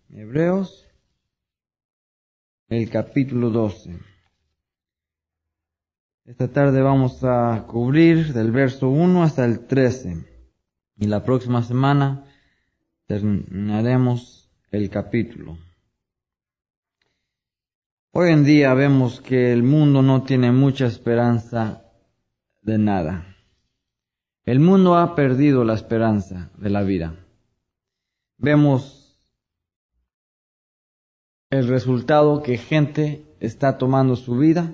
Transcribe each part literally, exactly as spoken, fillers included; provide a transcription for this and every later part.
Hebreos, el capítulo doce. Esta tarde vamos a cubrir del verso uno hasta el trece. Y la próxima semana terminaremos el capítulo. Hoy en día vemos que el mundo no tiene mucha esperanza de nada. El mundo ha perdido la esperanza de la vida. Vemos el resultado que gente está tomando su vida.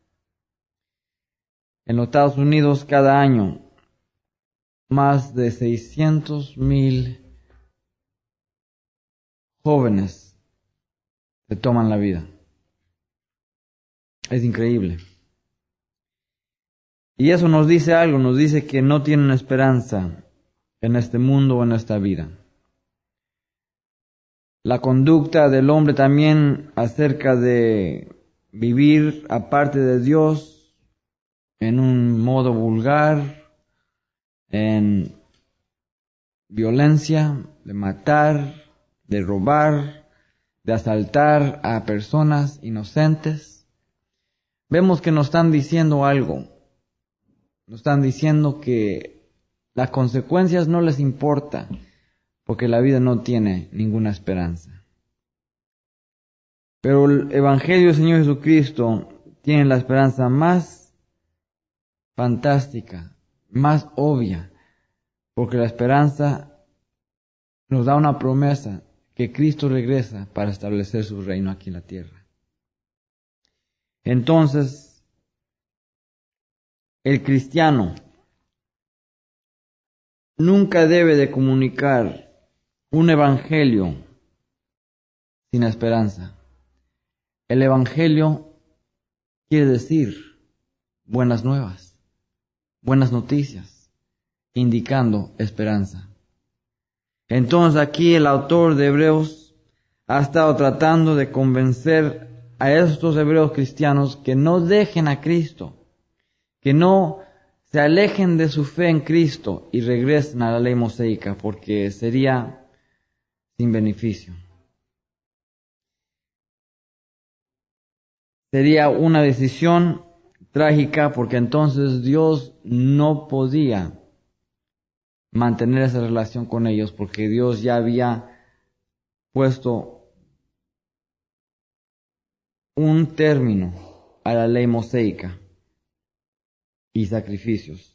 En los Estados Unidos cada año más de seiscientos mil jóvenes se toman la vida. Es increíble. Y eso nos dice algo, nos dice que no tienen esperanza en este mundo o en esta vida. La conducta del hombre también acerca de vivir aparte de Dios en un modo vulgar, en violencia, de matar, de robar, de asaltar a personas inocentes. Vemos que nos están diciendo algo. Nos están diciendo que las consecuencias no les importa, porque la vida no tiene ninguna esperanza. Pero el Evangelio del Señor Jesucristo tiene la esperanza más fantástica, más obvia, porque la esperanza nos da una promesa que Cristo regresa para establecer su reino aquí en la tierra. Entonces, el cristiano nunca debe de comunicar un evangelio sin esperanza. El evangelio quiere decir buenas nuevas, buenas noticias, indicando esperanza. Entonces aquí el autor de Hebreos ha estado tratando de convencer a estos hebreos cristianos que no dejen a Cristo, que no se alejen de su fe en Cristo y regresen a la ley mosaica, porque sería sin beneficio. Sería una decisión trágica, porque entonces Dios no podía mantener esa relación con ellos, porque Dios ya había puesto un término a la ley mosaica y sacrificios.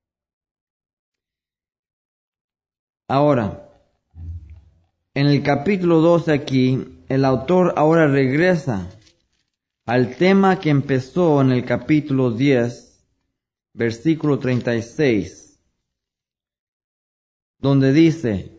Ahora, en el capítulo doce aquí, el autor ahora regresa al tema que empezó en el capítulo diez, versículo treinta y seis, donde dice: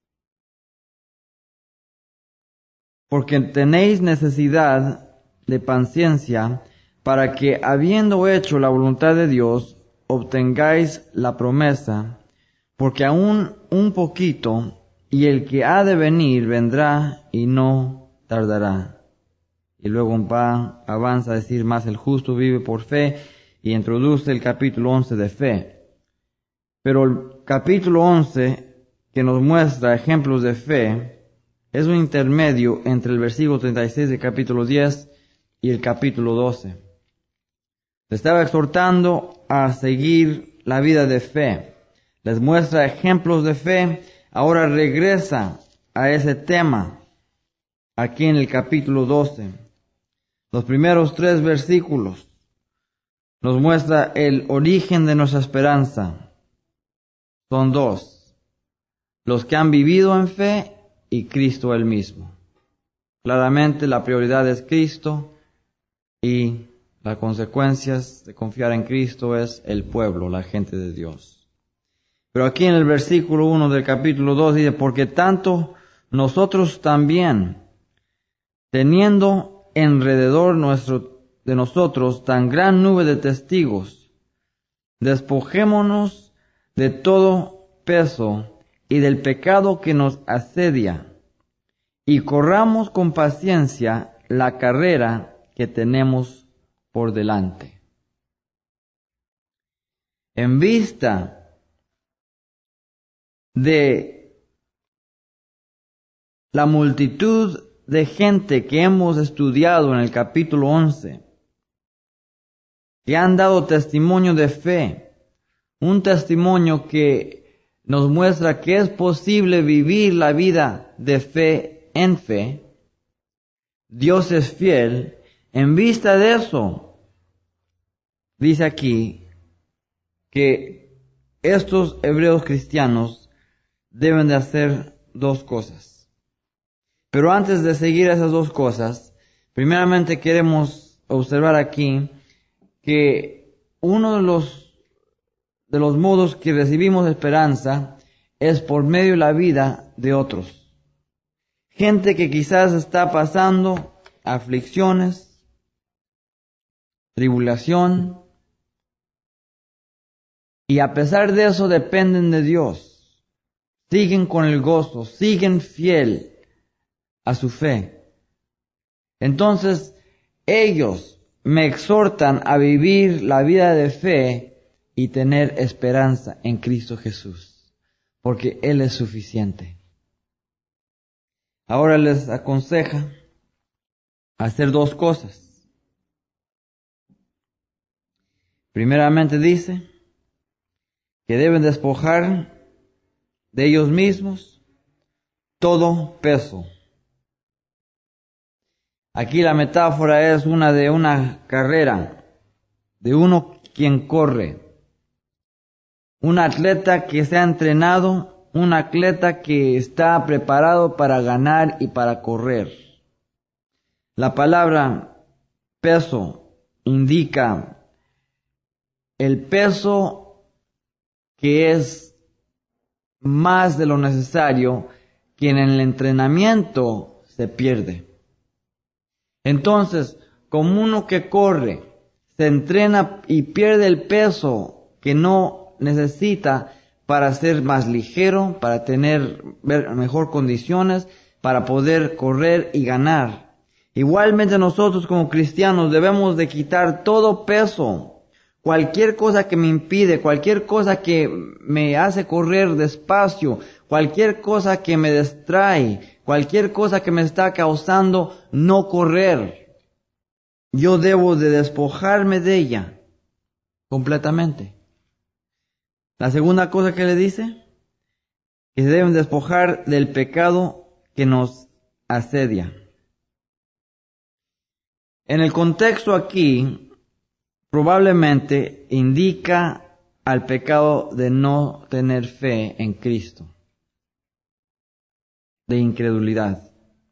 porque tenéis necesidad de paciencia, para que, habiendo hecho la voluntad de Dios, obtengáis la promesa, porque aún un poquito, y el que ha de venir vendrá y no tardará. Y luego va, avanza a decir más: el justo vive por fe, y introduce el capítulo once de fe. Pero el capítulo once, que nos muestra ejemplos de fe, es un intermedio entre el versículo treinta y seis del capítulo diez y el capítulo doce. Se estaba exhortando a seguir la vida de fe. Les muestra ejemplos de fe. Ahora regresa a ese tema aquí en el capítulo doce. Los primeros tres versículos nos muestra el origen de nuestra esperanza. Son dos: los que han vivido en fe y Cristo Él mismo. Claramente la prioridad es Cristo, y las consecuencias de confiar en Cristo es el pueblo, la gente de Dios. Pero aquí en el versículo uno del capítulo dos dice: porque tanto nosotros también, teniendo alrededor nuestro, de nosotros tan gran nube de testigos, despojémonos de todo peso y del pecado que nos asedia, y corramos con paciencia la carrera que tenemos por delante. En vista de la multitud de gente que hemos estudiado en el capítulo once, que han dado testimonio de fe, un testimonio que nos muestra que es posible vivir la vida de fe en fe, Dios es fiel. En vista de eso, dice aquí que estos hebreos cristianos deben de hacer dos cosas. Pero antes de seguir esas dos cosas, primeramente queremos observar aquí que uno de los, de los modos que recibimos esperanza es por medio de la vida de otros. Gente que quizás está pasando aflicciones, tribulación, y a pesar de eso dependen de Dios. Siguen con el gozo, siguen fiel a su fe. Entonces, ellos me exhortan a vivir la vida de fe y tener esperanza en Cristo Jesús, porque Él es suficiente. Ahora les aconseja hacer dos cosas. Primeramente dice que deben despojar de ellos mismos todo peso. Aquí la metáfora es una de una carrera, de uno quien corre. Un atleta que se ha entrenado, un atleta que está preparado para ganar y para correr. La palabra peso indica el peso que es más de lo necesario, que en el entrenamiento se pierde. Entonces, como uno que corre, se entrena y pierde el peso que no necesita para ser más ligero, para tener mejor condiciones, para poder correr y ganar. Igualmente nosotros como cristianos debemos de quitar todo peso. Cualquier cosa que me impide, cualquier cosa que me hace correr despacio, cualquier cosa que me distrae, cualquier cosa que me está causando no correr, yo debo de despojarme de ella completamente. La segunda cosa que le dice, que se deben despojar del pecado que nos asedia. En el contexto aquí, probablemente indica al pecado de no tener fe en Cristo, de incredulidad.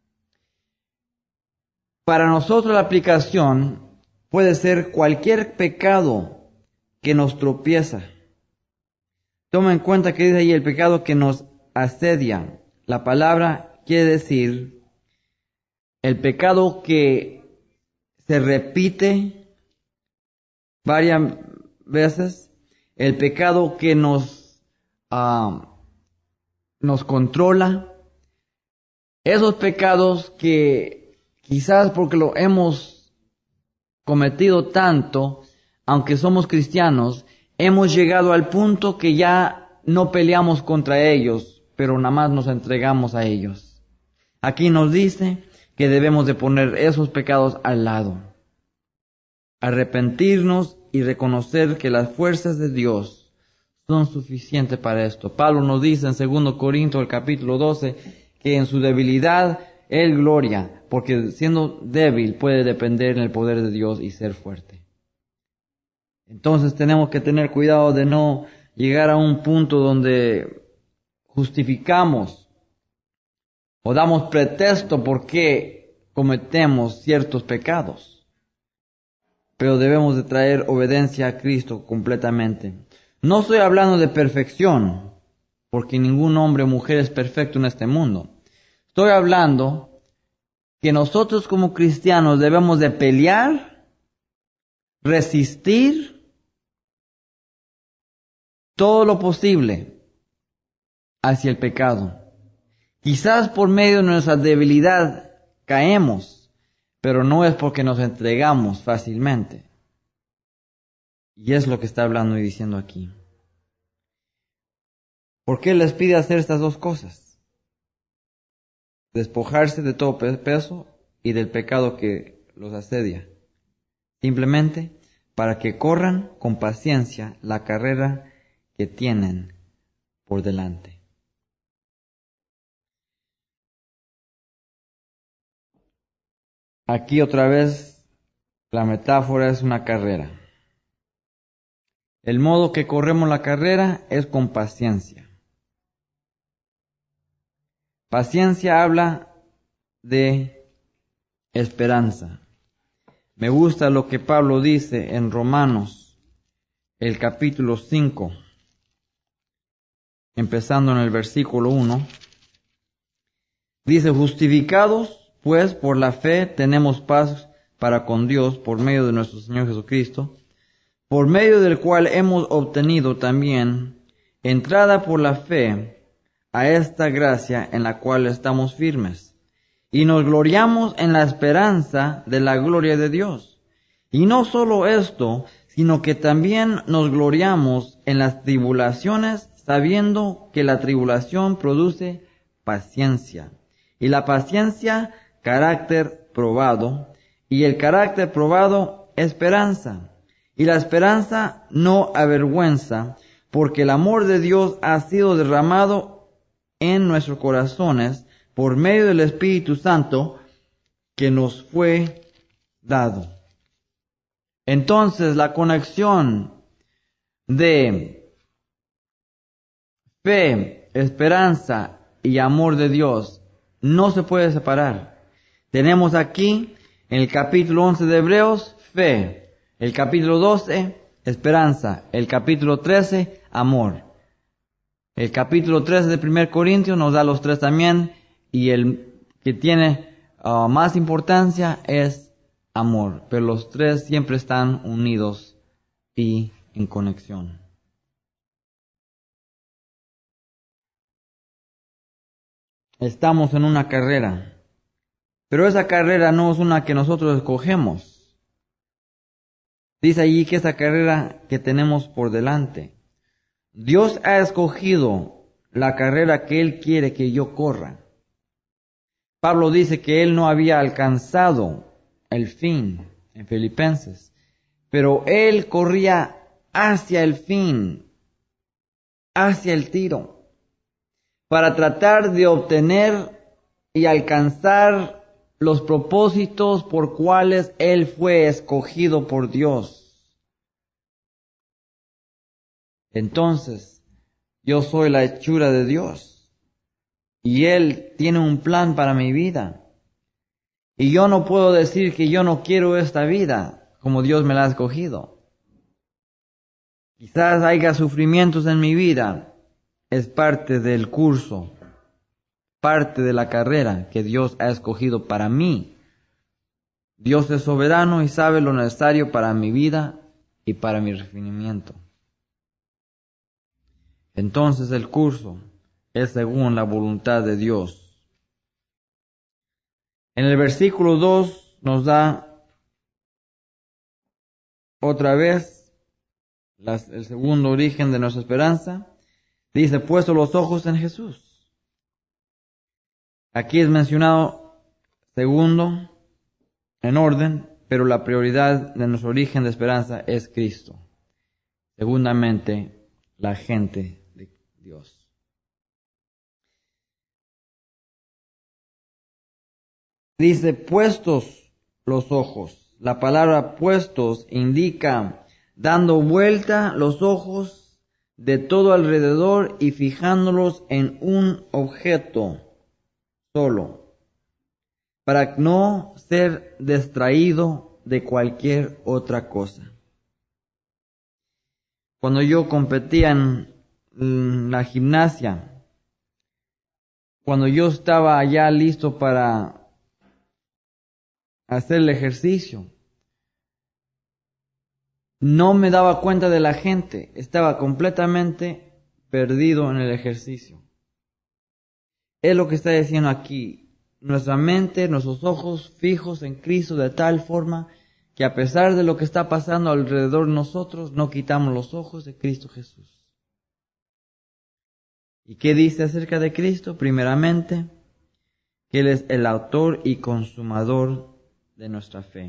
Para nosotros la aplicación puede ser cualquier pecado que nos tropieza. Toma en cuenta que dice ahí el pecado que nos asedia. La palabra quiere decir el pecado que se repite varias veces, el pecado que nos, uh, nos controla, esos pecados que quizás porque lo hemos cometido tanto, aunque somos cristianos, hemos llegado al punto que ya no peleamos contra ellos, pero nada más nos entregamos a ellos. Aquí nos dice que debemos de poner esos pecados al lado, arrepentirnos y reconocer que las fuerzas de Dios son suficientes para esto. Pablo nos dice en segundo Corintios el capítulo doce que en su debilidad Él gloria, porque siendo débil puede depender en el poder de Dios y ser fuerte. Entonces tenemos que tener cuidado de no llegar a un punto donde justificamos o damos pretexto por qué cometemos ciertos pecados. Pero debemos de traer obediencia a Cristo completamente. No estoy hablando de perfección, porque ningún hombre o mujer es perfecto en este mundo. Estoy hablando que nosotros como cristianos debemos de pelear, resistir todo lo posible hacia el pecado. Quizás por medio de nuestra debilidad caemos, pero no es porque nos entregamos fácilmente. Y es lo que está hablando y diciendo aquí. ¿Por qué les pide hacer estas dos cosas? despojarse de todo peso y del pecado que los asedia, simplemente para que corran con paciencia la carrera que tienen por delante. Aquí otra vez la metáfora es una carrera. El modo que corremos la carrera es con paciencia. Paciencia habla de esperanza. Me gusta lo que Pablo dice en Romanos, el capítulo cinco, empezando en el versículo uno. Dice, justificados pues por la fe tenemos paz para con Dios por medio de nuestro Señor Jesucristo, por medio del cual hemos obtenido también entrada por la fe a esta gracia en la cual estamos firmes, y nos gloriamos en la esperanza de la gloria de Dios. Y no solo esto, sino que también nos gloriamos en las tribulaciones, sabiendo que la tribulación produce paciencia, y la paciencia carácter probado, y el carácter probado esperanza, y la esperanza no avergüenza, porque el amor de Dios ha sido derramado en nuestros corazones por medio del Espíritu Santo que nos fue dado. Entonces la conexión de fe, esperanza y amor de Dios no se puede separar. Tenemos aquí en el capítulo once de Hebreos, fe. El capítulo doce, esperanza. El capítulo trece, amor. El capítulo trece de primer Corintios nos da los tres también. Y el que tiene uh, más importancia es amor. Pero los tres siempre están unidos y en conexión. Estamos en una carrera. Pero esa carrera no es una que nosotros escogemos. Dice allí que esa carrera que tenemos por delante. Dios ha escogido la carrera que Él quiere que yo corra. Pablo dice que Él no había alcanzado el fin en Filipenses, pero Él corría hacia el fin, hacia el tiro, para tratar de obtener y alcanzar los propósitos por cuales Él fue escogido por Dios. Entonces, yo soy la hechura de Dios, y Él tiene un plan para mi vida. Y yo no puedo decir que yo no quiero esta vida, como Dios me la ha escogido. Quizás haya sufrimientos en mi vida, es parte del curso, parte de la carrera que Dios ha escogido para mí. Dios es soberano y sabe lo necesario para mi vida y para mi refinamiento. Entonces el curso es según la voluntad de Dios. En el versículo dos nos da otra vez las, el segundo origen de nuestra esperanza. Dice, puesto los ojos en Jesús. Aquí es mencionado segundo en orden, pero la prioridad de nuestro origen de esperanza es Cristo. Segundamente, la gente de Dios. Dice, puestos los ojos. La palabra puestos indica dando vuelta los ojos de todo alrededor y fijándolos en un objeto solo, para no ser distraído de cualquier otra cosa. Cuando yo competía en la gimnasia, cuando yo estaba ya listo para hacer el ejercicio, no me daba cuenta de la gente, estaba completamente perdido en el ejercicio. Es lo que está diciendo aquí, nuestra mente, nuestros ojos fijos en Cristo de tal forma que a pesar de lo que está pasando alrededor de nosotros, no quitamos los ojos de Cristo Jesús. ¿Y qué dice acerca de Cristo? Primeramente, que Él es el autor y consumador de nuestra fe.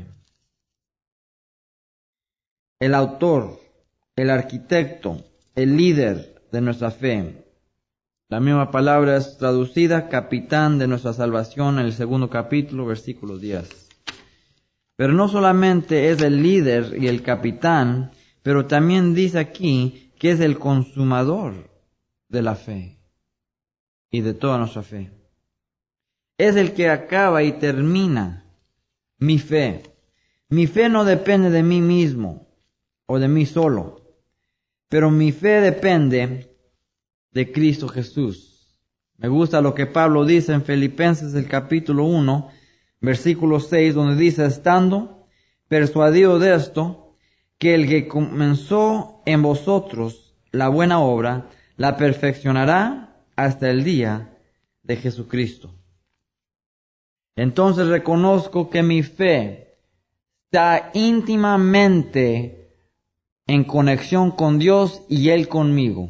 El autor, el arquitecto, el líder de nuestra fe. La misma palabra es traducida capitán de nuestra salvación en el segundo capítulo, versículo diez. Pero no solamente es el líder y el capitán, pero también dice aquí que es el consumador de la fe y de toda nuestra fe. Es el que acaba y termina mi fe. Mi fe no depende de mí mismo o de mí solo, pero mi fe depende de Cristo Jesús. Me gusta lo que Pablo dice en Filipenses el capítulo uno, versículo seis, donde dice, estando persuadido de esto, que el que comenzó en vosotros la buena obra, la perfeccionará hasta el día de Jesucristo. Entonces reconozco que mi fe está íntimamente en conexión con Dios y Él conmigo.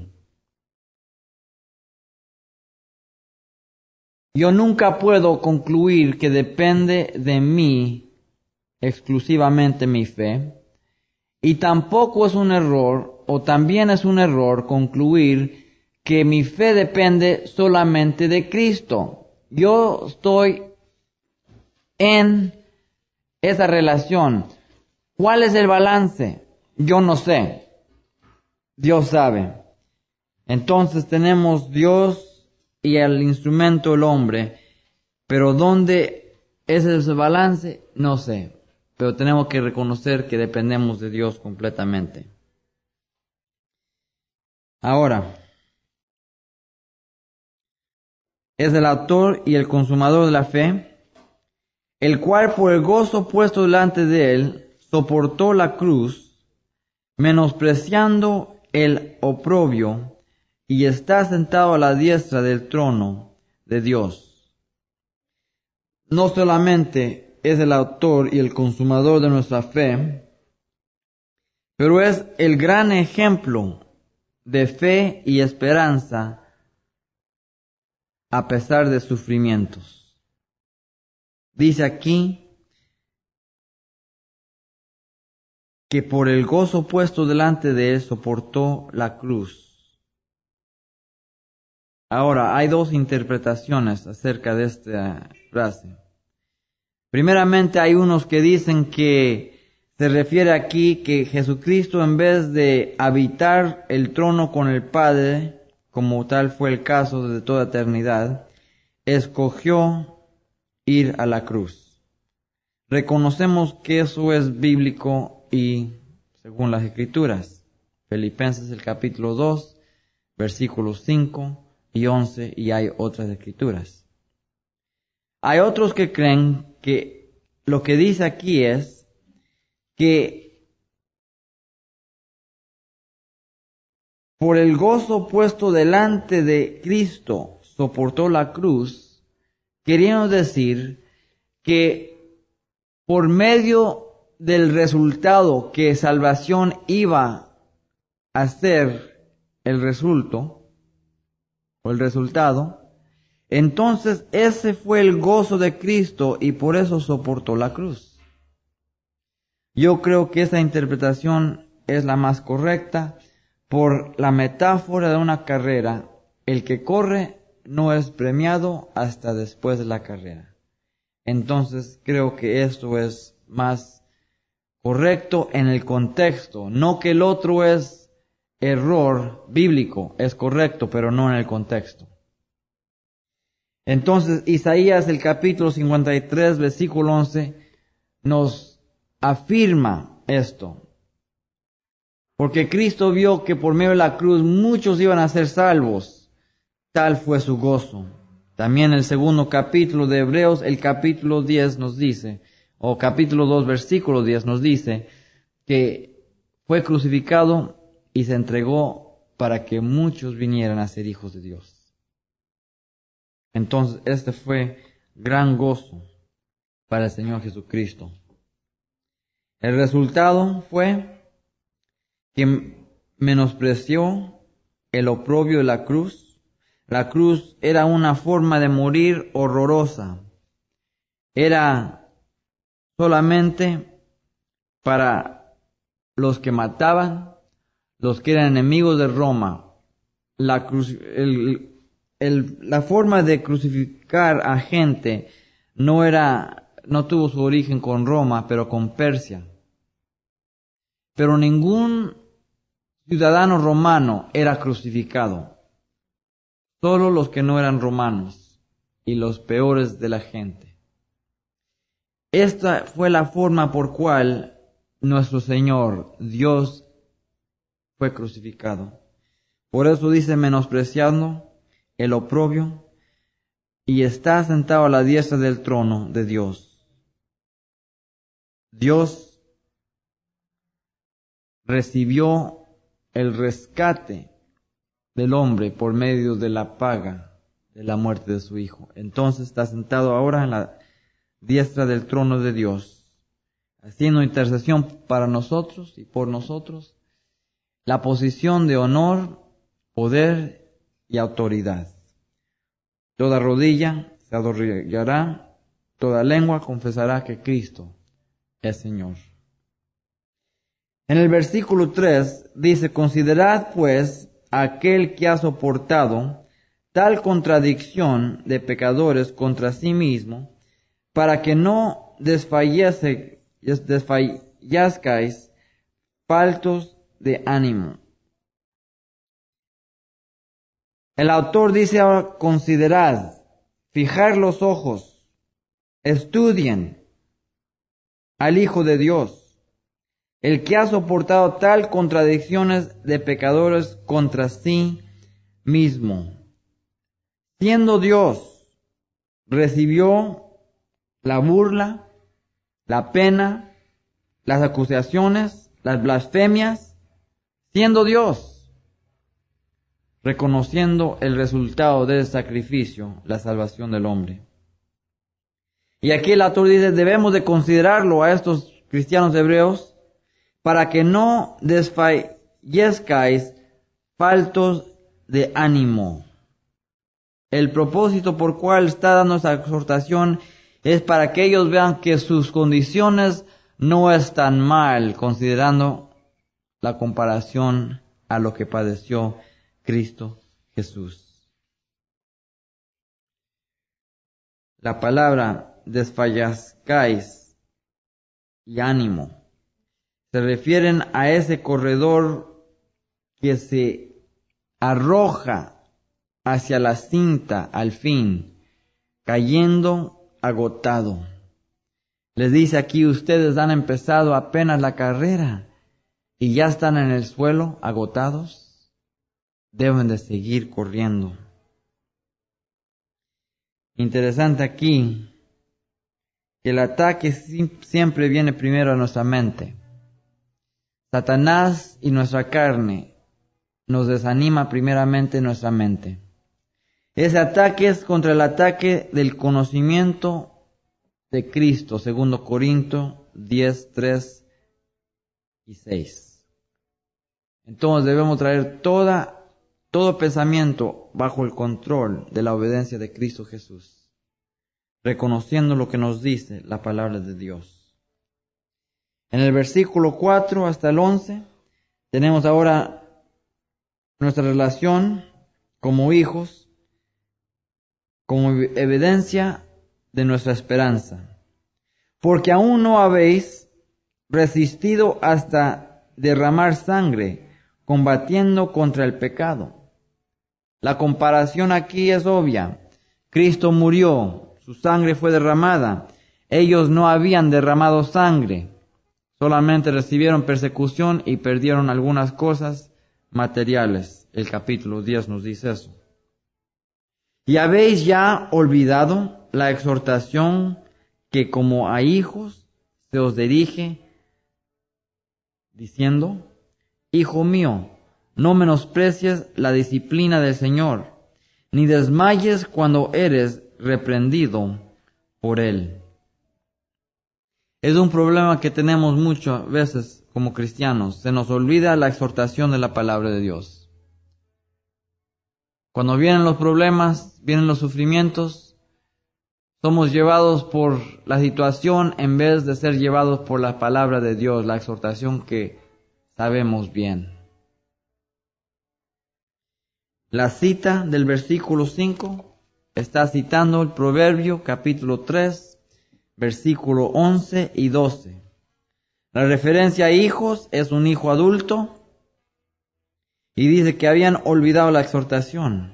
Yo nunca puedo concluir que depende de mí exclusivamente mi fe, y tampoco es un error, o también es un error concluir que mi fe depende solamente de Cristo. Yo estoy en esa relación. ¿Cuál es el balance? Yo no sé. Dios sabe. Entonces tenemos Dios y el instrumento el hombre, pero ¿dónde es ese balance? No sé, pero tenemos que reconocer que dependemos de Dios completamente. Ahora, es el autor y el consumador de la fe, el cual por el gozo puesto delante de él, soportó la cruz, menospreciando el oprobio, y está sentado a la diestra del trono de Dios. No solamente es el autor y el consumador de nuestra fe, pero es el gran ejemplo de fe y esperanza a pesar de sufrimientos. Dice aquí que por el gozo puesto delante de él soportó la cruz. Ahora, hay dos interpretaciones acerca de esta frase. Primeramente, hay unos que dicen que se refiere aquí que Jesucristo, en vez de habitar el trono con el Padre, como tal fue el caso desde toda eternidad, escogió ir a la cruz. Reconocemos que eso es bíblico y según las Escrituras. Filipenses el capítulo dos, versículos cinco y once, y hay otras escrituras. Hay otros que creen que lo que dice aquí es que por el gozo puesto delante de Cristo soportó la cruz, queriendo decir que por medio del resultado que salvación iba a ser el resultado, o el resultado, entonces ese fue el gozo de Cristo y por eso soportó la cruz. Yo creo que esa interpretación es la más correcta por la metáfora de una carrera. El que corre no es premiado hasta después de la carrera. Entonces creo que esto es más correcto en el contexto, no que el otro es error bíblico, es correcto, pero no en el contexto. Entonces, Isaías, el capítulo cincuenta y tres, versículo once, nos afirma esto. Porque Cristo vio que por medio de la cruz muchos iban a ser salvos. Tal fue su gozo. También el segundo capítulo de Hebreos, el capítulo diez nos dice, o capítulo dos, versículo diez nos dice, que fue crucificado y se entregó para que muchos vinieran a ser hijos de Dios. Entonces, este fue gran gozo para el Señor Jesucristo. El resultado fue que menospreció el oprobio de la cruz, La cruz era una forma de morir horrorosa. Era solamente para los que mataban, los que eran enemigos de Roma. La, cruz, el, el, la forma de crucificar a gente no era, no tuvo su origen con Roma, pero con Persia. Pero ningún ciudadano romano era crucificado. Solo los que no eran romanos y los peores de la gente. Esta fue la forma por cual nuestro Señor, Dios, fue crucificado. Por eso dice, menospreciando el oprobio, y está sentado a la diestra del trono de Dios. Dios recibió el rescate del hombre por medio de la paga de la muerte de su Hijo. Entonces está sentado ahora en la diestra del trono de Dios, haciendo intercesión para nosotros y por nosotros, la posición de honor, poder y autoridad. Toda rodilla se arrodillará, toda lengua confesará que Cristo es Señor. En el versículo tres dice, considerad pues aquel que ha soportado tal contradicción de pecadores contra sí mismo, para que no desfallece, desfallezcáis faltos de ánimo. El autor dice ahora, considerad, fijar los ojos, estudien al Hijo de Dios, el que ha soportado tal contradicciones de pecadores contra sí mismo. Siendo Dios, recibió la burla, la pena, las acusaciones, las blasfemias, siendo Dios, reconociendo el resultado del sacrificio, la salvación del hombre. Y aquí el autor dice, debemos de considerarlo a estos cristianos hebreos, para que no desfallezcáis faltos de ánimo. El propósito por cual está dando esta exhortación es para que ellos vean que sus condiciones no están mal, considerando la comparación a lo que padeció Cristo Jesús. La palabra desfallezcáis y ánimo se refieren a ese corredor que se arroja hacia la cinta al fin, cayendo agotado. Les dice aquí, ustedes han empezado apenas la carrera y ya están en el suelo agotados. Deben de seguir corriendo. Interesante aquí que el ataque siempre viene primero a nuestra mente. Satanás y nuestra carne nos desanima primeramente en nuestra mente. Ese ataque es contra el ataque del conocimiento de Cristo, segundo Corintios diez, tres y seis. Entonces debemos traer toda Todo pensamiento bajo el control de la obediencia de Cristo Jesús, reconociendo lo que nos dice la palabra de Dios. En el versículo cuatro hasta el once, tenemos ahora nuestra relación como hijos, como evidencia de nuestra esperanza. Porque aún no habéis resistido hasta derramar sangre, combatiendo contra el pecado. La comparación aquí es obvia. Cristo murió, su sangre fue derramada. Ellos no habían derramado sangre, solamente recibieron persecución y perdieron algunas cosas materiales. El capítulo diez nos dice eso. ¿Y habéis ya olvidado la exhortación que como a hijos se os dirige, diciendo, Hijo mío, no menosprecies la disciplina del Señor, ni desmayes cuando eres reprendido por Él? Es un problema que tenemos muchas veces como cristianos. Se nos olvida la exhortación de la palabra de Dios. Cuando vienen los problemas, vienen los sufrimientos, somos llevados por la situación en vez de ser llevados por la palabra de Dios, la exhortación que sabemos bien. La cita del versículo cinco está citando el Proverbio capítulo tres, versículo once y doce. La referencia a hijos es un hijo adulto y dice que habían olvidado la exhortación.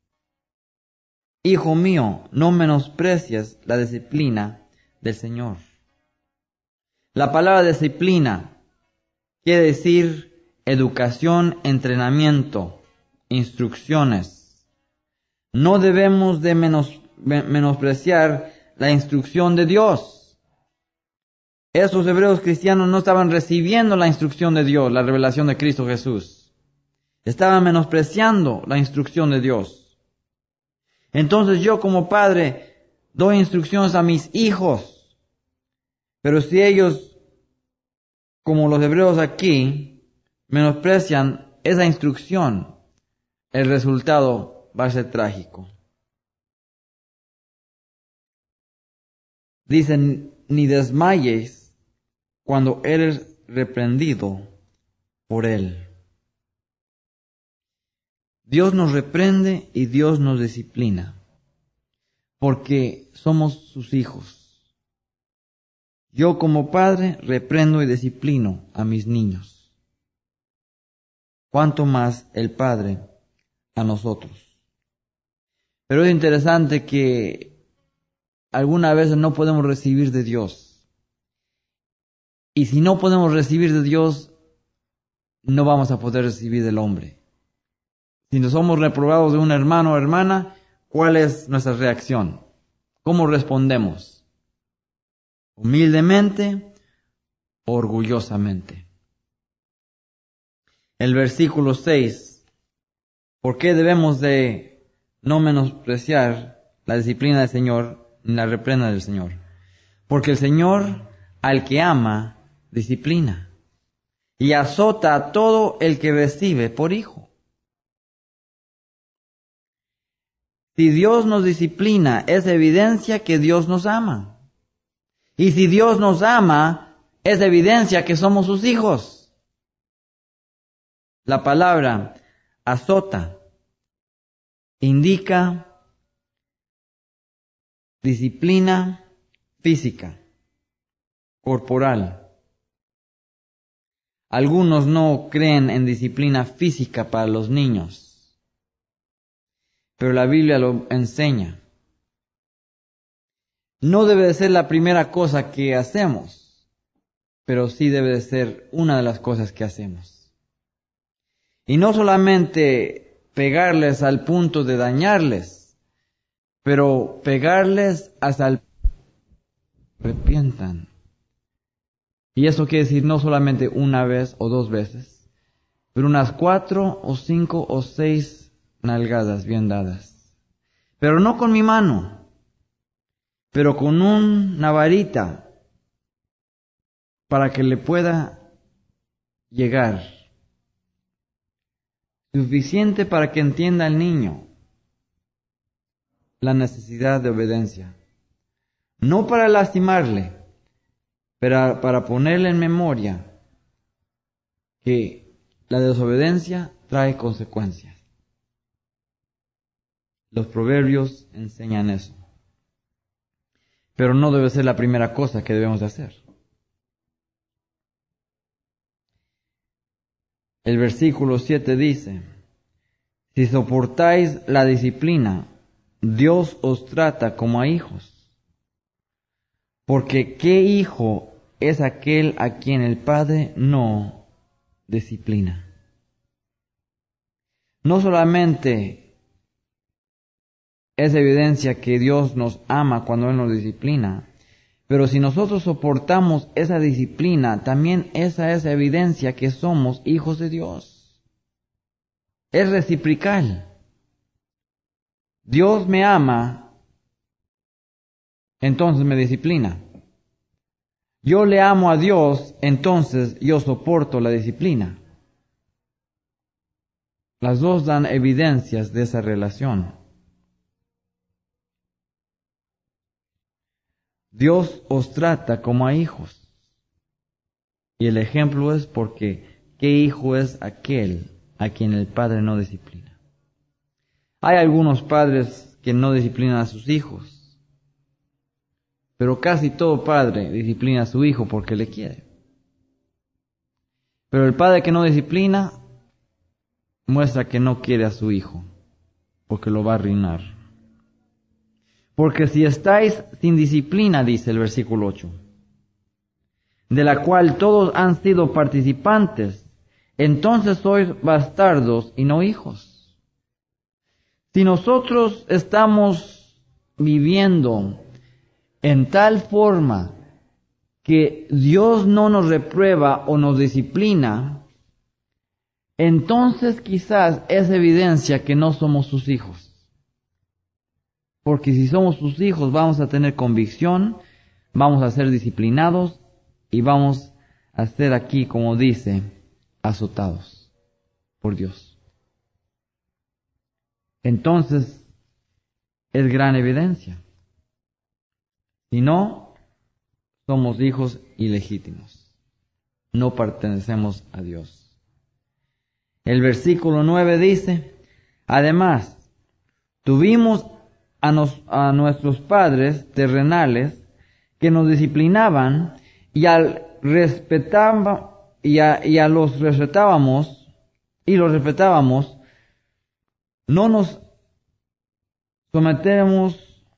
Hijo mío, no menosprecies la disciplina del Señor. La palabra disciplina quiere decir educación, entrenamiento, instrucciones. No debemos de menos, menospreciar la instrucción de Dios. Esos hebreos cristianos no estaban recibiendo la instrucción de Dios, la revelación de Cristo Jesús. Estaban menospreciando la instrucción de Dios. Entonces yo como padre doy instrucciones a mis hijos. Pero si ellos, como los hebreos aquí, menosprecian esa instrucción, el resultado va a ser trágico. Dicen, ni desmayes cuando eres reprendido por él. Dios nos reprende y Dios nos disciplina, porque somos sus hijos. Yo como padre reprendo y disciplino a mis niños. ¿Cuánto más el Padre a nosotros? Pero es interesante que algunas veces no podemos recibir de Dios. Y si no podemos recibir de Dios, no vamos a poder recibir del hombre. Si no somos reprobados de un hermano o hermana, ¿cuál es nuestra reacción? ¿Cómo respondemos? ¿Humildemente o orgullosamente? El versículo seis. ¿Por qué debemos de no menospreciar la disciplina del Señor ni la reprenda del Señor? Porque el Señor al que ama, disciplina y azota a todo el que recibe por hijo. Si Dios nos disciplina, es evidencia que Dios nos ama. Y si Dios nos ama, es evidencia que somos sus hijos. La palabra azota indica disciplina física, corporal. Algunos no creen en disciplina física para los niños, pero la Biblia lo enseña. No debe de ser la primera cosa que hacemos, pero sí debe de ser una de las cosas que hacemos. Y no solamente pegarles al punto de dañarles, pero pegarles hasta el arrepientan. Y eso quiere decir no solamente una vez o dos veces, pero unas cuatro o cinco o seis nalgadas bien dadas. Pero no con mi mano, pero con una varita para que le pueda llegar. Suficiente para que entienda el niño la necesidad de obediencia. No para lastimarle, pero para ponerle en memoria que la desobediencia trae consecuencias. Los proverbios enseñan eso. Pero no debe ser la primera cosa que debemos hacer. El versículo siete dice, si soportáis la disciplina, Dios os trata como a hijos. Porque ¿qué hijo es aquel a quien el Padre no disciplina? No solamente es evidencia que Dios nos ama cuando Él nos disciplina, pero si nosotros soportamos esa disciplina, también esa es evidencia que somos hijos de Dios. Es reciprocal. Dios me ama, entonces me disciplina. Yo le amo a Dios, entonces yo soporto la disciplina. las dos dan evidencias de esa relación. Dios os trata como a hijos. Y el ejemplo es porque ¿qué hijo es aquel a quien el padre no disciplina? Hay algunos padres que no disciplinan a sus hijos, pero casi todo padre disciplina a su hijo porque le quiere. Pero el padre que no disciplina muestra que no quiere a su hijo, porque lo va a arruinar. Porque si estáis sin disciplina, dice el versículo ocho, de la cual todos han sido participantes, entonces sois bastardos y no hijos. Si nosotros estamos viviendo en tal forma que Dios no nos reprueba o nos disciplina, entonces quizás es evidencia que no somos sus hijos. Porque si somos sus hijos vamos a tener convicción, vamos a ser disciplinados y vamos a ser aquí, como dice, azotados por Dios. Entonces es gran evidencia. Si no, somos hijos ilegítimos. No pertenecemos a Dios. El versículo nueve dice, además, tuvimos a, nos, a nuestros padres terrenales que nos disciplinaban y al respetaba, y a, y a los respetábamos, y los respetábamos, no nos sometemos.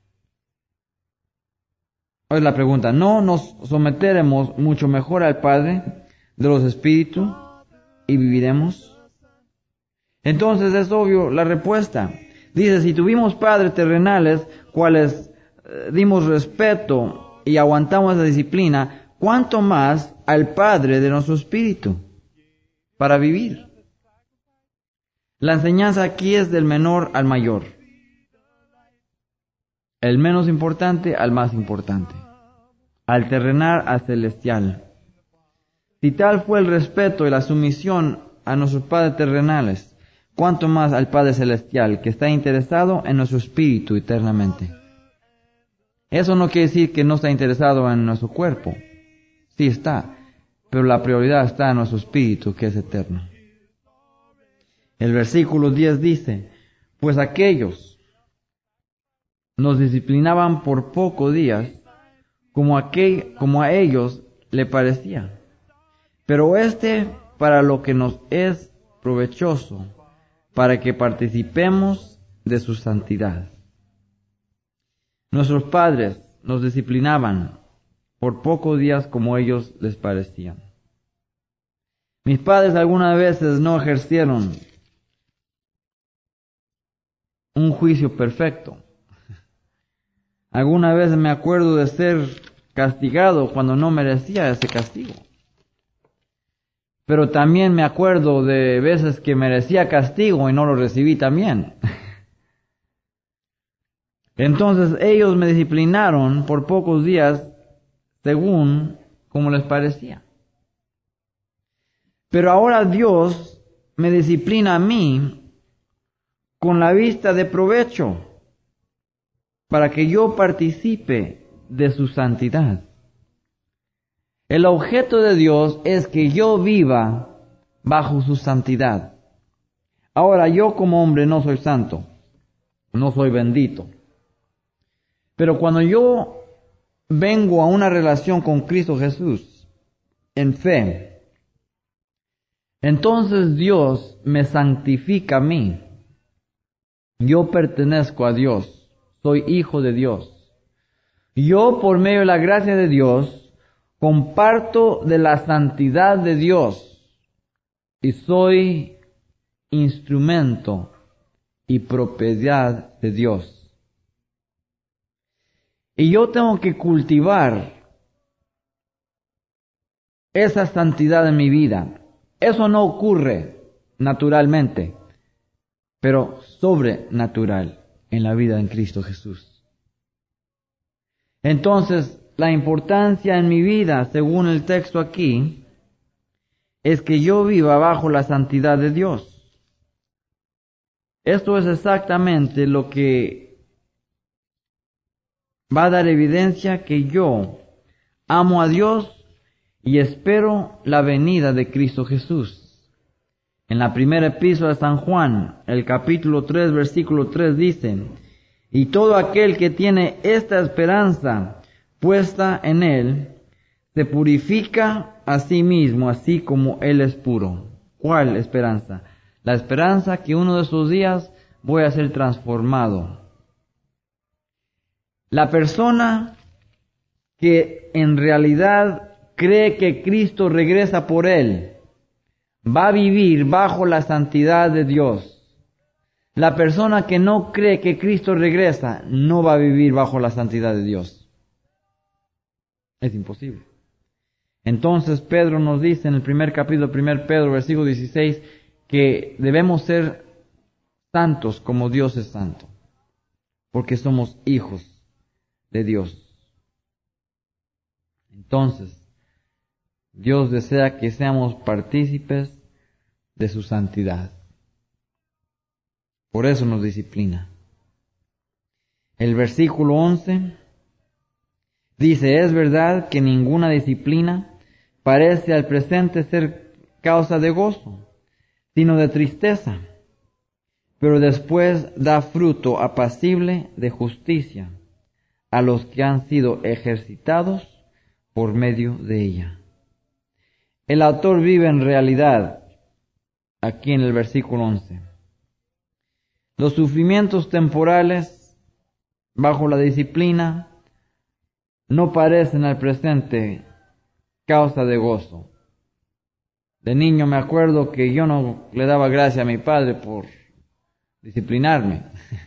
Hoy la pregunta, ¿no nos someteremos mucho mejor al Padre de los Espíritus y viviremos? Entonces es obvio la respuesta. Dice, si tuvimos padres terrenales, cuales eh, dimos respeto y aguantamos la disciplina, ¿cuánto más al Padre de nuestro Espíritu para vivir? La enseñanza aquí es del menor al mayor. El menos importante al más importante, al terrenal al celestial. Si tal fue el respeto y la sumisión a nuestros padres terrenales, cuánto más al Padre celestial, que está interesado en nuestro espíritu eternamente. Eso no quiere decir que no está interesado en nuestro cuerpo. Sí está, pero la prioridad está en nuestro espíritu, que es eterno. El versículo diez dice, pues aquellos nos disciplinaban por pocos días, como, aquel, como a ellos le parecía. Pero este para lo que nos es provechoso, para que participemos de su santidad. Nuestros padres nos disciplinaban por pocos días como ellos les parecían. Mis padres algunas veces no ejercieron un juicio perfecto. Algunas veces me acuerdo de ser castigado cuando no merecía ese castigo. Pero también me acuerdo de veces que merecía castigo y no lo recibí también. Entonces ellos me disciplinaron por pocos días según como les parecía. Pero ahora Dios me disciplina a mí con la vista de provecho, para que yo participe de su santidad. El objeto de Dios es que yo viva bajo su santidad. Ahora, yo como hombre no soy santo, no soy bendito. Pero cuando yo vengo a una relación con Cristo Jesús, en fe, entonces Dios me santifica a mí. Yo pertenezco a Dios. Soy hijo de Dios. Yo, por medio de la gracia de Dios, comparto de la santidad de Dios y soy instrumento y propiedad de Dios. Y yo tengo que cultivar esa santidad en mi vida. Eso no ocurre naturalmente, pero sobrenatural en la vida en Cristo Jesús. Entonces, la importancia en mi vida, según el texto aquí, es que yo viva bajo la santidad de Dios. Esto es exactamente lo que va a dar evidencia que yo amo a Dios y espero la venida de Cristo Jesús. En la primera epístola de San Juan, el capítulo tres, versículo tres dice: y todo aquel que tiene esta esperanza puesta en Él, se purifica a sí mismo, así como Él es puro. ¿Cuál esperanza? La esperanza que uno de esos días voy a ser transformado. La persona que en realidad cree que Cristo regresa por él, va a vivir bajo la santidad de Dios. La persona que no cree que Cristo regresa, no va a vivir bajo la santidad de Dios. Es imposible. Entonces Pedro nos dice en el primer capítulo, primer Pedro, versículo dieciséis, que debemos ser santos como Dios es santo, porque somos hijos de Dios. Entonces, Dios desea que seamos partícipes de su santidad. Por eso nos disciplina. El versículo once dice: es verdad que ninguna disciplina parece al presente ser causa de gozo, sino de tristeza, pero después da fruto apacible de justicia a los que han sido ejercitados por medio de ella. El autor vive en realidad aquí en el versículo once. Los sufrimientos temporales bajo la disciplina no parecen al presente causa de gozo. De niño me acuerdo que yo no le daba gracias a mi padre por disciplinarme.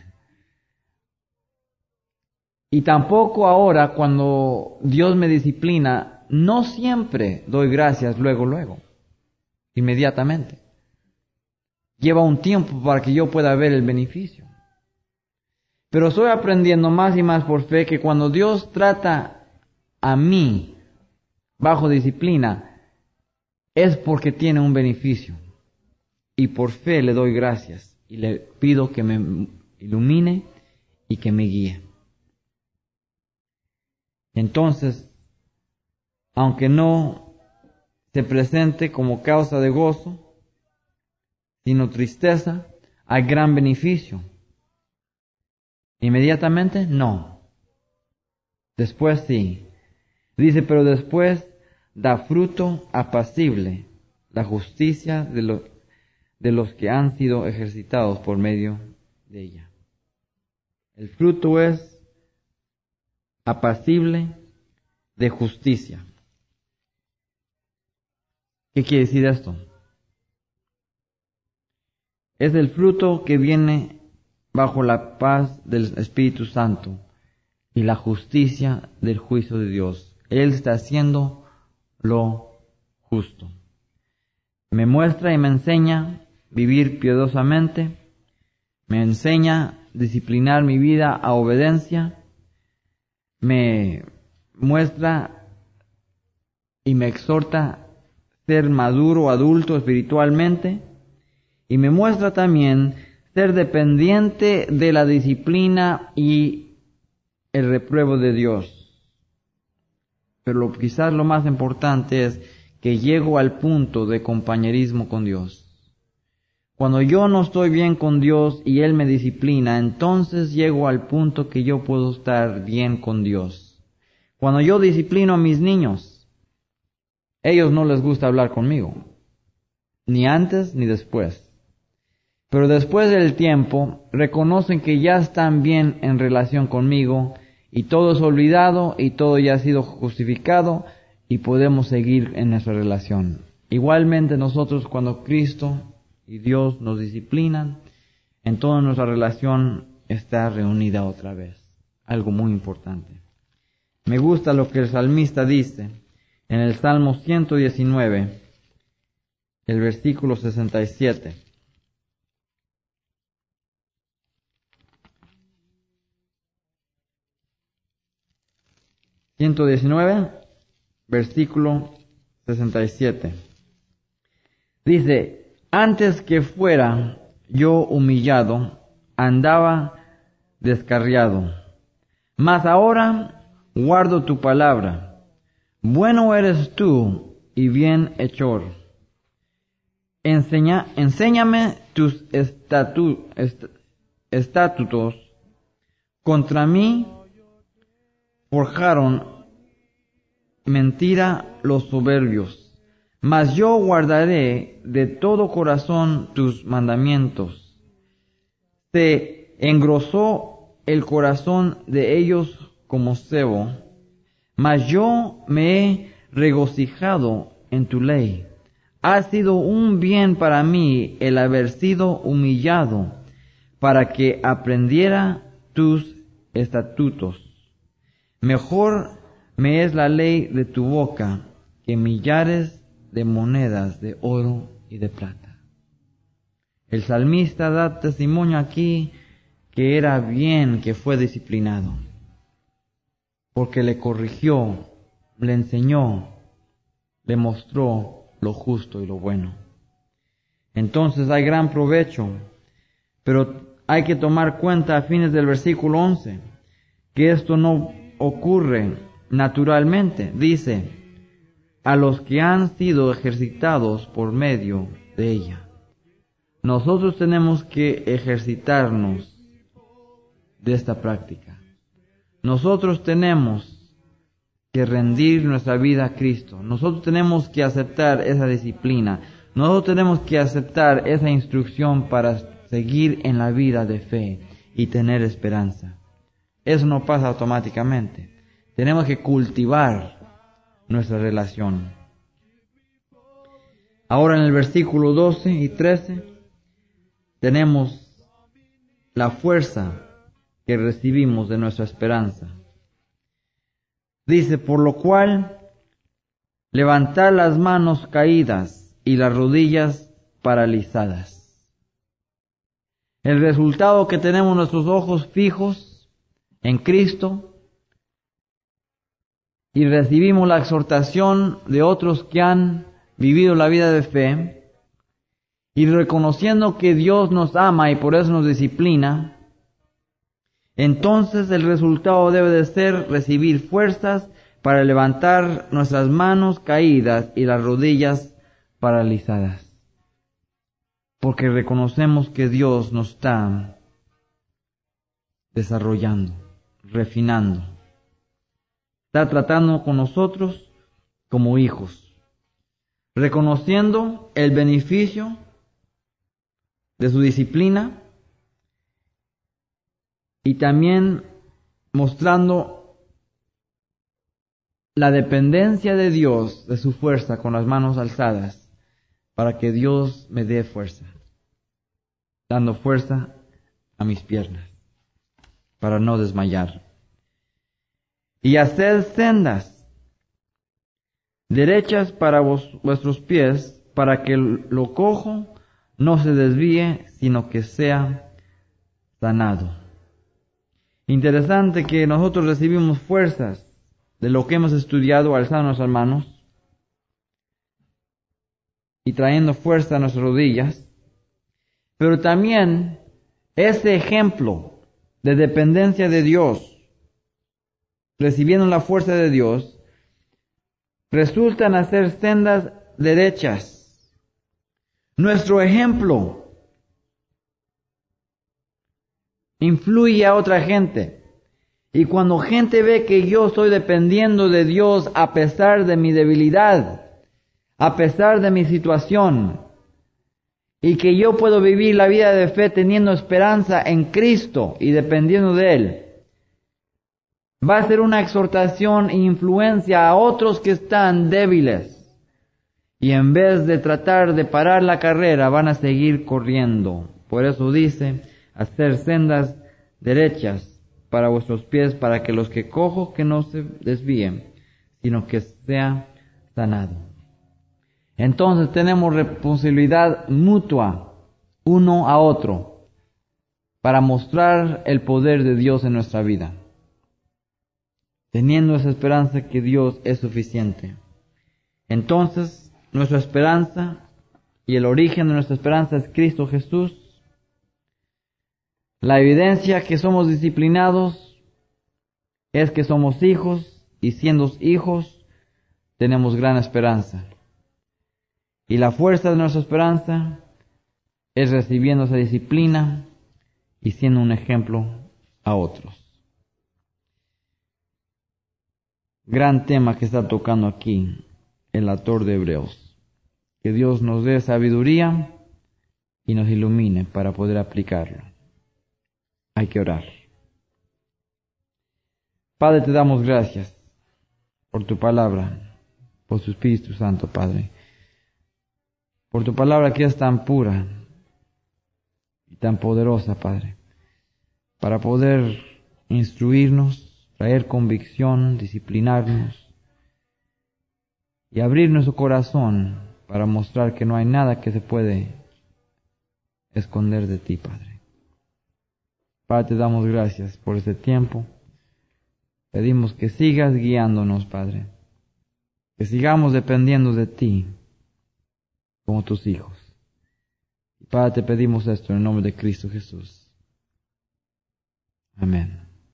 Y tampoco ahora, cuando Dios me disciplina, no siempre doy gracias luego, luego, inmediatamente. Lleva un tiempo para que yo pueda ver el beneficio. Pero estoy aprendiendo más y más por fe que cuando Dios trata a mí bajo disciplina, es porque tiene un beneficio. Y por fe le doy gracias y le pido que me ilumine y que me guíe. Entonces, aunque no se presente como causa de gozo, sino tristeza, hay gran beneficio. ¿Inmediatamente? No. Después sí. Dice, pero después da fruto apacible, la justicia de, lo, de los que han sido ejercitados por medio de ella. El fruto es apacible de justicia. ¿Qué quiere decir esto? Es el fruto que viene bajo la paz del Espíritu Santo y la justicia del juicio de Dios. Él está haciendo lo justo. Me muestra y me enseña vivir piadosamente, me enseña a disciplinar mi vida a obediencia, me muestra y me exhorta a ser maduro, adulto espiritualmente, y me muestra también ser dependiente de la disciplina y el repruebo de Dios. Pero lo, quizás lo más importante es que llego al punto de compañerismo con Dios. Cuando yo no estoy bien con Dios y Él me disciplina, entonces llego al punto que yo puedo estar bien con Dios. Cuando yo disciplino a mis niños, ellos no les gusta hablar conmigo, ni antes ni después. Pero después del tiempo, reconocen que ya están bien en relación conmigo, y todo es olvidado, y todo ya ha sido justificado, y podemos seguir en nuestra relación. Igualmente nosotros, cuando Cristo y Dios nos disciplinan, en toda nuestra relación está reunida otra vez. Algo muy importante. Me gusta lo que el salmista dice en el Salmo ciento diecinueve, el versículo sesenta y siete. ciento diecinueve, versículo sesenta y siete. Dice, antes que fuera yo humillado, andaba descarriado. Mas ahora guardo tu palabra. Bueno eres tú y bien hechor. Enseña, enséñame tus estatu, est, estatutos. Contra mí forjaron mentira los soberbios, mas yo guardaré de todo corazón tus mandamientos. Se engrosó el corazón de ellos como cebo, mas yo me he regocijado en tu ley. Ha sido un bien para mí el haber sido humillado, para que aprendiera tus estatutos. Mejor me es la ley de tu boca que millares de monedas de oro y de plata. El salmista da testimonio aquí que era bien que fue disciplinado, porque le corrigió, le enseñó, le mostró lo justo y lo bueno. Entonces hay gran provecho, pero hay que tomar cuenta a fines del versículo once, que esto no ocurre naturalmente. Dice, a los que han sido ejercitados por medio de ella. Nosotros tenemos que ejercitarnos de esta práctica. Nosotros tenemos que rendir nuestra vida a Cristo. Nosotros tenemos que aceptar esa disciplina. Nosotros tenemos que aceptar esa instrucción para seguir en la vida de fe y tener esperanza. Eso no pasa automáticamente. Tenemos que cultivar nuestra relación. Ahora en el versículo doce y trece tenemos la fuerza que recibimos de nuestra esperanza. Dice, por lo cual, levantad las manos caídas y las rodillas paralizadas. El resultado que tenemos nuestros ojos fijos en Cristo y recibimos la exhortación de otros que han vivido la vida de fe y reconociendo que Dios nos ama y por eso nos disciplina, entonces el resultado debe de ser recibir fuerzas para levantar nuestras manos caídas y las rodillas paralizadas. Porque reconocemos que Dios nos está desarrollando, refinando. Está tratando con nosotros como hijos, reconociendo el beneficio de su disciplina y también mostrando la dependencia de Dios, de su fuerza con las manos alzadas, para que Dios me dé fuerza, dando fuerza a mis piernas, para no desmayar. Y haced sendas derechas para vos, vuestros pies, para que lo cojo no se desvíe, sino que sea sanado. Interesante que nosotros recibimos fuerzas de lo que hemos estudiado alzando nuestras manos y trayendo fuerza a nuestras rodillas, pero también ese ejemplo de dependencia de Dios, recibiendo la fuerza de Dios, resulta en hacer sendas derechas. Nuestro ejemplo influye a otra gente. Y cuando gente ve que yo estoy dependiendo de Dios a pesar de mi debilidad, a pesar de mi situación, y que yo puedo vivir la vida de fe teniendo esperanza en Cristo y dependiendo de Él, va a ser una exhortación e influencia a otros que están débiles. Y en vez de tratar de parar la carrera, van a seguir corriendo. Por eso dice, hacer sendas derechas para vuestros pies, para que los que cojo que no se desvíen, sino que sea sanado. Entonces tenemos responsabilidad mutua, uno a otro, para mostrar el poder de Dios en nuestra vida, teniendo esa esperanza que Dios es suficiente. Entonces, nuestra esperanza y el origen de nuestra esperanza es Cristo Jesús, La evidencia que somos disciplinados es que somos hijos, y siendo hijos tenemos gran esperanza. Y la fuerza de nuestra esperanza es recibiendo esa disciplina y siendo un ejemplo a otros. Gran tema que está tocando aquí el autor de Hebreos. Que Dios nos dé sabiduría y nos ilumine para poder aplicarlo. Hay que orar. Padre, te damos gracias por tu palabra, por tu Espíritu Santo, Padre. Por tu palabra que es tan pura y tan poderosa, Padre, para poder instruirnos, traer convicción, disciplinarnos y abrir nuestro corazón para mostrar que no hay nada que se puede esconder de ti, Padre. Padre, te damos gracias por este tiempo. Pedimos que sigas guiándonos, Padre, que sigamos dependiendo de ti como tus hijos. Padre, te pedimos esto en el nombre de Cristo Jesús. Amén.